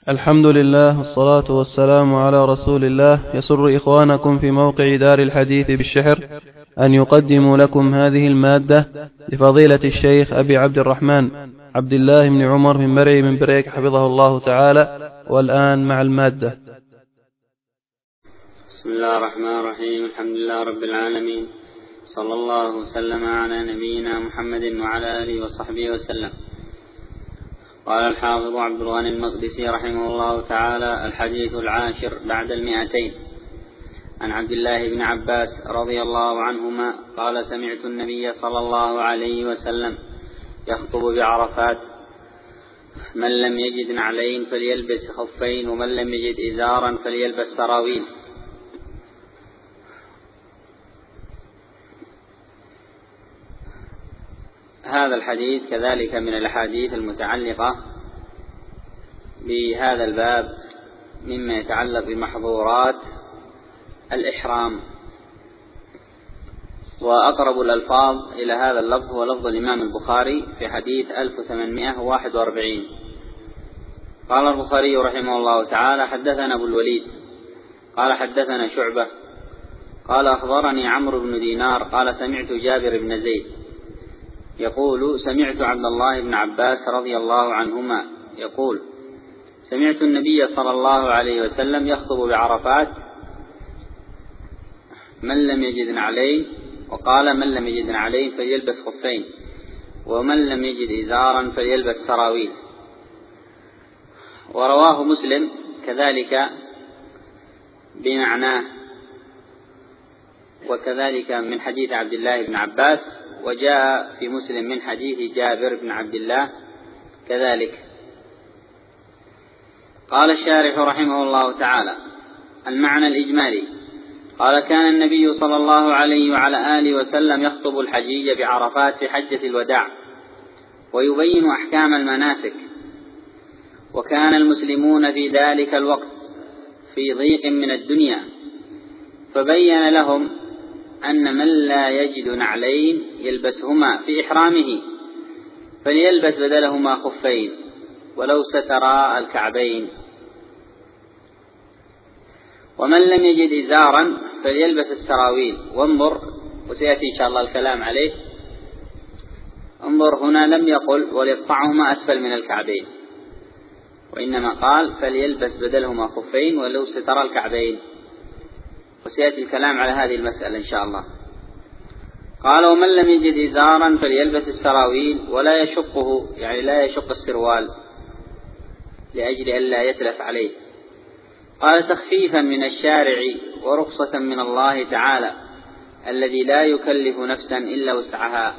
الحمد لله والصلاة والسلام على رسول الله. يسر إخوانكم في موقع دار الحديث بالشحر أن يقدموا لكم هذه المادة لفضيلة الشيخ أبي عبد الرحمن عبد الله بن عمر بن مرعي من بريك حفظه الله تعالى. والآن مع المادة. بسم الله الرحمن الرحيم. الحمد لله رب العالمين، صلى الله وسلم على نبينا محمد وعلى آله وصحبه وسلم. قال الحافظ عبد الغني المقدسي رحمه الله تعالى: الحديث 10 بعد 200 عن عبد الله بن عباس رضي الله عنهما قال: سمعت النبي صلى الله عليه وسلم يخطب بعرفات: من لم يجد نعلين فليلبس خفين، ومن لم يجد إزارا فليلبس سراويل. هذا الحديث كذلك من الأحاديث المتعلقة بهذا الباب مما يتعلق بمحظورات الإحرام، وأقرب الألفاظ إلى هذا اللفظ هو لفظ الإمام البخاري في حديث 1841. قال البخاري رحمه الله تعالى: حدثنا أبو الوليد قال حدثنا شعبة قال أخبرني عمرو بن دينار قال سمعت جابر بن زيد يقول: سمعت عبد الله بن عباس رضي الله عنهما يقول: سمعت النبي صلى الله عليه وسلم يخطب بعرفات: من لم يجد نعلين، وقال: من لم يجد نعلين فليلبس خفين، ومن لم يجد إزارا فليلبس سراويل. ورواه مسلم كذلك بمعناه، وكذلك من حديث عبد الله بن عباس، وجاء في مسلم من حديث جابر بن عبد الله كذلك. قال الشارح رحمه الله تعالى: المعنى الإجمالي: قال كان النبي صلى الله عليه وعلى آله وسلم يخطب الحجيج بعرفات في حجة الوداع ويبين أحكام المناسك، وكان المسلمون في ذلك الوقت في ضيق من الدنيا، فبين لهم أن من لا يجد نعلين يلبسهما في إحرامه فليلبس بدلهما خفين ولو سترا الكعبين، ومن لم يجد إزارا فليلبس السراويل. وانظر، وسيأتي إن شاء الله الكلام عليه، انظر هنا لم يقل وليقطعهما أسفل من الكعبين، وإنما قال فليلبس بدلهما خفين ولو سترا الكعبين، وسيأتي الكلام على هذه المسألة إن شاء الله. قال: ومن لم يجد إزارا فليلبس السراويل ولا يشقه، يعني لا يشق السروال لأجل أن لا يتلف عليه. قال: تخفيفا من الشارع ورخصة من الله تعالى الذي لا يكلف نفسا إلا وسعها.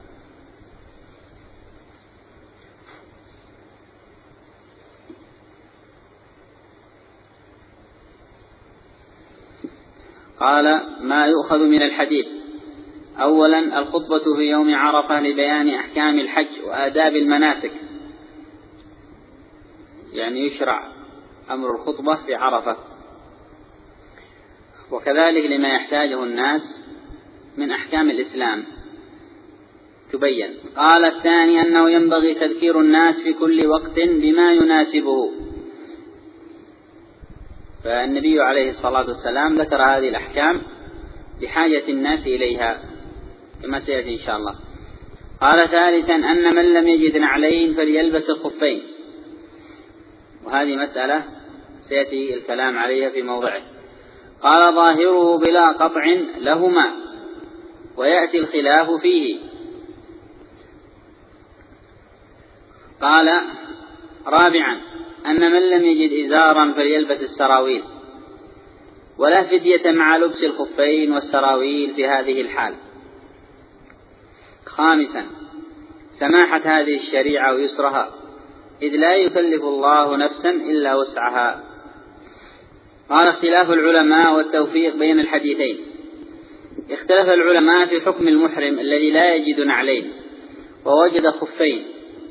قال: ما يؤخذ من الحديث: أولا الخطبة في يوم عرفة لبيان أحكام الحج وآداب المناسك، يعني يشرع أمر الخطبة في عرفة، وكذلك لما يحتاجه الناس من أحكام الإسلام تبين. قال: الثاني أنه ينبغي تذكير الناس في كل وقت بما يناسبه، فالنبي عليه الصلاة والسلام ذكر هذه الأحكام لحاجة الناس إليها كما سيأتي إن شاء الله. قال: ثالثا أن من لم يجد نعلين فليلبس الخفين، وهذه مسألة سيأتي الكلام عليها في موضعه. قال: ظاهره بلا قطع لهما، ويأتي الخلاف فيه. قال: رابعا أن من لم يجد إزارا فليلبس السراويل، ولا فدية مع لبس الخفين والسراويل في هذه الحال. خامسا سماحة هذه الشريعة ويسرها، إذ لا يكلف الله نفسا إلا وسعها. قال: اختلاف العلماء والتوفيق بين الحديثين. اختلف العلماء في حكم المحرم الذي لا يجد نعلين ووجد خفين،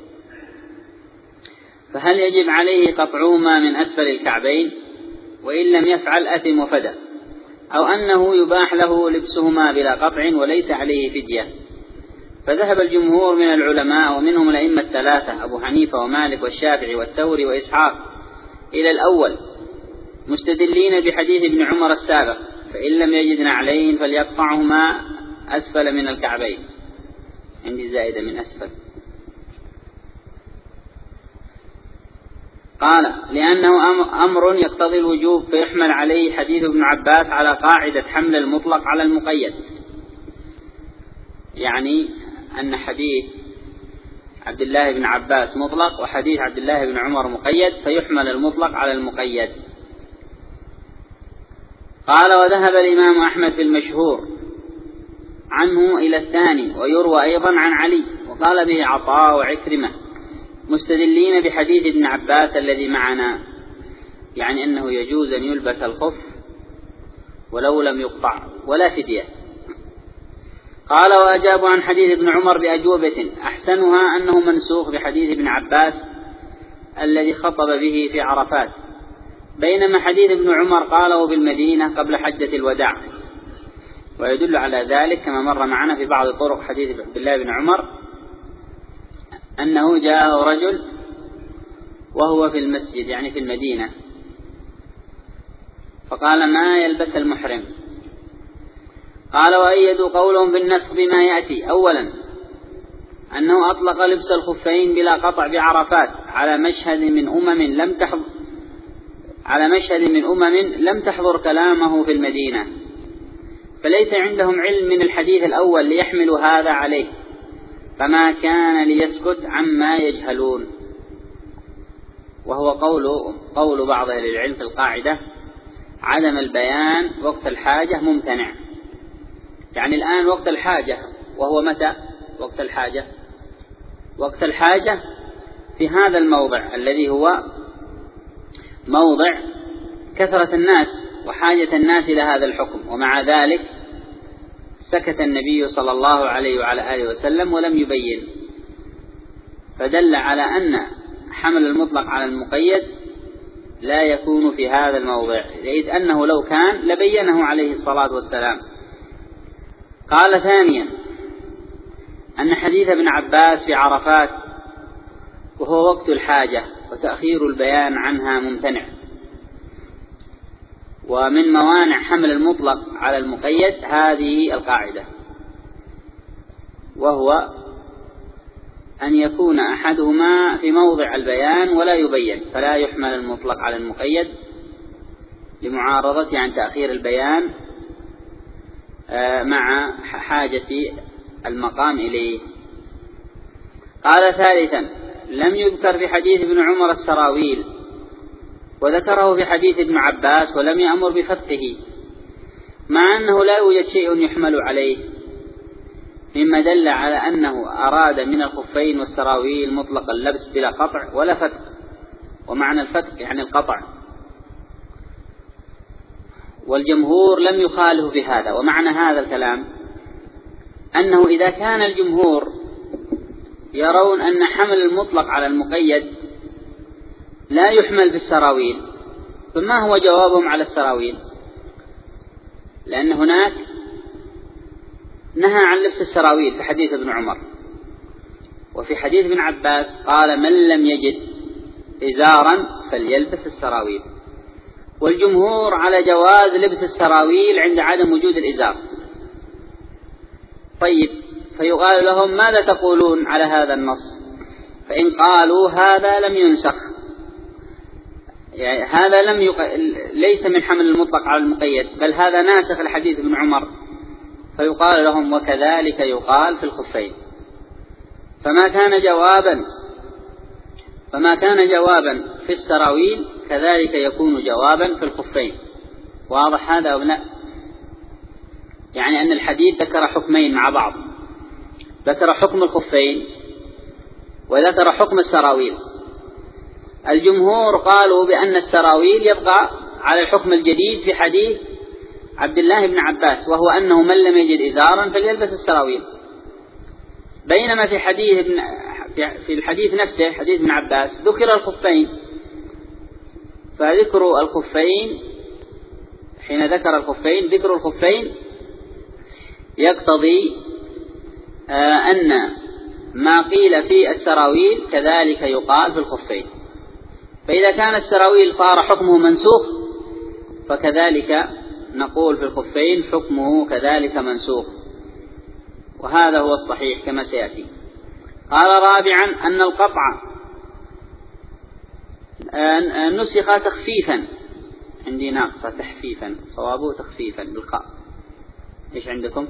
فهل يجب عليه قطعهما من أسفل الكعبين، وإن لم يفعل أثم وفدى، أو أنه يباح له لبسهما بلا قطع وليس عليه فدية؟ فذهب الجمهور من العلماء ومنهم الأئمة الثلاثة أبو حنيفة ومالك والشافعي والثوري وإسحاق إلى الأول مستدلين بحديث ابن عمر السابق: فإن لم يجد نعلين فليقطعهما أسفل من الكعبين. عندي زائدة من أسفل. قال: لأنه أمر يقتضي الوجوب فيحمل عليه حديث ابن عباس على قاعدة حمل المطلق على المقيد، يعني أن حديث عبد الله بن عباس مطلق وحديث عبد الله بن عمر مقيد، فيحمل المطلق على المقيد. قال: وذهب الإمام أحمد في المشهور عنه إلى الثاني، ويروى أيضا عن علي، وقال به عطاء وعكرمة مستدلين بحديث ابن عباس الذي معنا، يعني أنه يجوز أن يلبس الخف ولو لم يقطع ولا فدية. قال: وأجابوا عن حديث ابن عمر بأجوبة أحسنها أنه منسوخ بحديث ابن عباس الذي خطب به في عرفات، بينما حديث ابن عمر قاله بالمدينة قبل حجة الوداع. ويدل على ذلك كما مر معنا في بعض طرق حديث عبد الله بن عمر أنه جاءه رجل وهو في المسجد، يعني في المدينة، فقال: ما يلبس المحرم؟ قال: وأيدوا قولهم بالنسخ بما يأتي. أولا أنه أطلق لبس الخفين بلا قطع بعرفات على مشهد من أمم لم تحضر كلامه في المدينة، فليس عندهم علم من الحديث الأول ليحملوا هذا عليه، فما كان ليسكت عما يجهلون. وهو قول بعض أهل العلم في القاعدة: عدم البيان وقت الحاجة ممتنع. يعني الآن وقت الحاجة، وهو متى وقت الحاجة؟ وقت الحاجة في هذا الموضع الذي هو موضع كثرة الناس وحاجة الناس إلى هذا الحكم، ومع ذلك سكت النبي صلى الله عليه وعلى آله وسلم ولم يبين، فدل على أن حمل المطلق على المقيد لا يكون في هذا الموضع، إذ أنه لو كان لبينه عليه الصلاة والسلام. قال: ثانيا أن حديث ابن عباس في عرفات وهو وقت الحاجة وتأخير البيان عنها ممتنع. ومن موانع حمل المطلق على المقيد هذه القاعدة، وهو أن يكون أحدهما في موضع البيان ولا يبين، فلا يحمل المطلق على المقيد لمعارضته عن تأخير البيان مع حاجة المقام إليه. قال: ثالثا لم يذكر في حديث ابن عمر السراويل، وذكره في حديث ابن عباس ولم يأمر بفتحه، مع أنه لا يوجد شيء يحمل عليه، مما دل على أنه أراد من الخفين والسراويل مطلق اللبس بلا قطع ولا فتق، ومعنى الفتق يعني القطع، والجمهور لم يخالف بهذا. ومعنى هذا الكلام أنه إذا كان الجمهور يرون أن حمل المطلق على المقيد لا يحمل في السراويل، فما هو جوابهم على السراويل؟ لأن هناك نهى عن لبس السراويل في حديث ابن عمر، وفي حديث ابن عباس قال: من لم يجد إزارا فليلبس السراويل. والجمهور على جواز لبس السراويل عند عدم وجود الإزار. طيب، فيقال لهم: ماذا تقولون على هذا النص؟ فإن قالوا: هذا لم ينسخ، يعني هذا ليس من حمل المطلق على المقيد، بل هذا ناسخ الحديث ابن عمر، فيقال لهم: وكذلك يقال في الخفين. فما كان جوابا في السراويل كذلك يكون جوابا في الخفين. واضح هذا أو لا؟ يعني أن الحديث ذكر حكمين مع بعض، ذكر حكم الخفين وذكر حكم السراويل. الجمهور قالوا بأن السراويل يبقى على الحكم الجديد في حديث عبد الله بن عباس، وهو أنه من لم يجد إزارا فليلبس السراويل، بينما في الحديث نفسه حديث ابن عباس ذكر الخفين، فذكر الخفين حين ذكر الخفين ذكر الخفين يقتضي أن ما قيل في السراويل كذلك يقال في الخفين. فإذا كان السراويل صار حكمه منسوخ فكذلك نقول في الخفين حكمه كذلك منسوخ، وهذا هو الصحيح كما سيأتي. قال رابعا أن القطع نسخ تخفيفا، عندي ناقصة تحفيفا، صوابه تخفيفا بالخاء. إيش عندكم؟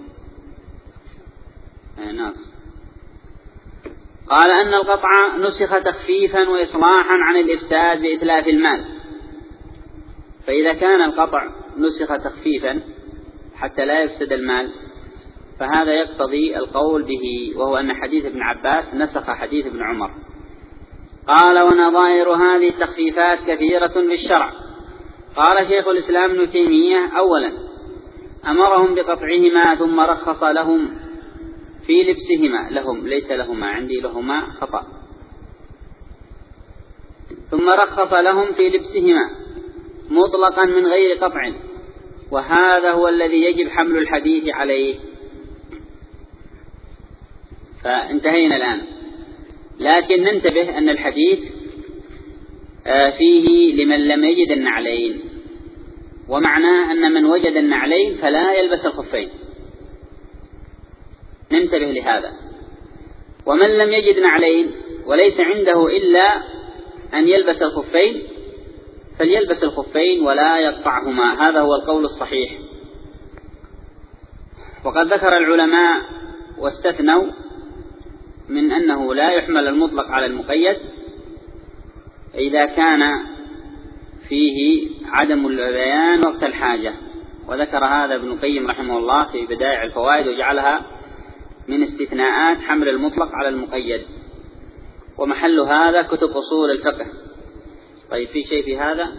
ناقص. قال أن القطع نسخ تخفيفا وإصلاحا عن الإفساد بإتلاف المال. فإذا كان القطع نسخ تخفيفا حتى لا يفسد المال فهذا يقتضي القول به، وهو أن حديث ابن عباس نسخ حديث ابن عمر. قال ونظائر هذه التخفيفات كثيرة في الشرع. قال شيخ الإسلام ابن تيمية: أولا أمرهم بقطعهما ثم رخص لهم في لبسهما، لهم ليس لهما، عندي لهما خطأ، ثم رخص لهم في لبسهما مطلقا من غير قطع، وهذا هو الذي يجب حمل الحديث عليه. فانتهينا الآن، لكن ننتبه أن الحديث فيه لمن لم يجد النعلين، ومعناه أن من وجد النعلين فلا يلبس الخفين، ننتبه لهذا. ومن لم يجد نعلين وليس عنده إلا أن يلبس الخفين فليلبس الخفين ولا يقطعهما، هذا هو القول الصحيح. وقد ذكر العلماء واستثنوا من أنه لا يحمل المطلق على المقيد إذا كان فيه عدم البيان وقت الحاجة، وذكر هذا ابن القيم رحمه الله في بدائع الفوائد، وجعلها من استثناءات حمل المطلق على المقيد، ومحل هذا كتب أصول الفقه. طيب في شيء في هذا؟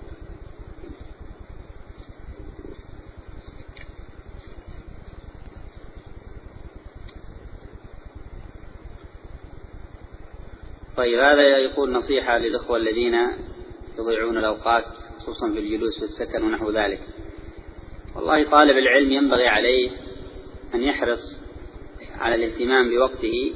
طيب هذا يقول نصيحة للإخوة الذين يضيعون الأوقات خصوصا في الجلوس في السكن ونحو ذلك. والله طالب العلم ينبغي عليه أن يحرص على الاهتمام بوقته،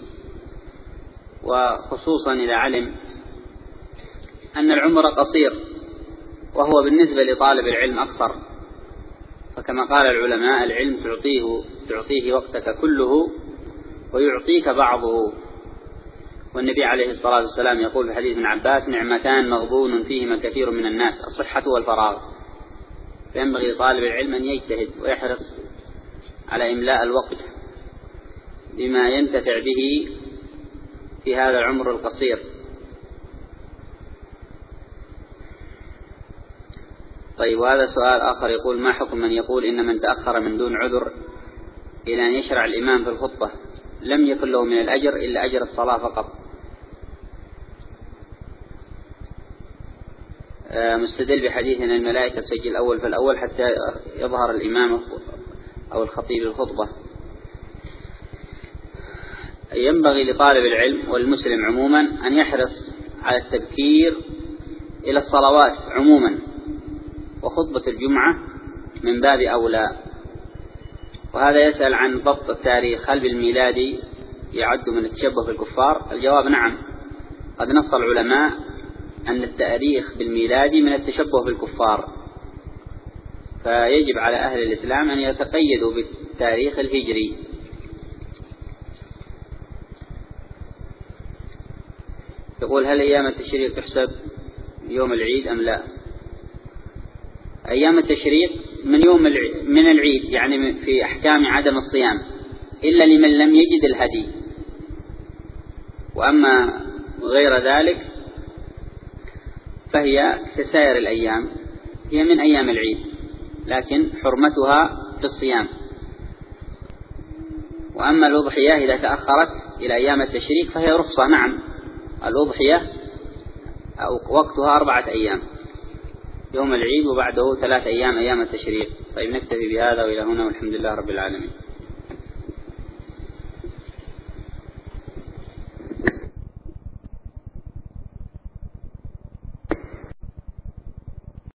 وخصوصا إذا علم أن العمر قصير وهو بالنسبة لطالب العلم أقصر. فكما قال العلماء: العلم تعطيه وقتك كله ويعطيك بعضه. والنبي عليه الصلاة والسلام يقول في حديث ابن عباس: نعمتان مغبون فيهما كثير من الناس، الصحة والفراغ. فينبغي لطالب العلم أن يجتهد ويحرص على إملاء الوقت بما ينتفع به في هذا العمر القصير. طيب وهذا سؤال آخر يقول: ما حكم من يقول إن من تأخر من دون عذر إلى أن يشرع الإمام في الخطبة لم يكن له من الأجر إلا أجر الصلاة فقط؟ مستدل بحديث أن الملائكة تسجل أول فالأول حتى يظهر الإمام أو الخطيب الخطبة. ينبغي لطالب العلم والمسلم عموما أن يحرص على التبكير إلى الصلوات عموما، وخطبة الجمعة من باب أولى. وهذا يسأل عن ضبط التاريخ، هل بالميلادي يعد من التشبه بالكفار؟ الجواب: نعم، قد نص العلماء أن التاريخ بالميلادي من التشبه بالكفار، فيجب على أهل الإسلام أن يتقيدوا بالتاريخ الهجري. يقول: هل أيام التشريق تحسب يوم العيد أم لا؟ أيام التشريق من العيد، يعني في أحكام عدم الصيام إلا لمن لم يجد الهدي، وأما غير ذلك فهي كسائر الأيام، هي من أيام العيد لكن حرمتها في الصيام. وأما الأضحية إذا تأخرت إلى أيام التشريق فهي رخصة. نعم، الأضحية أو وقتها 4 أيام، يوم العيد وبعده 3 أيام أيام التشريق. طيب نكتفي بهذا وإلى هنا، والحمد لله رب العالمين.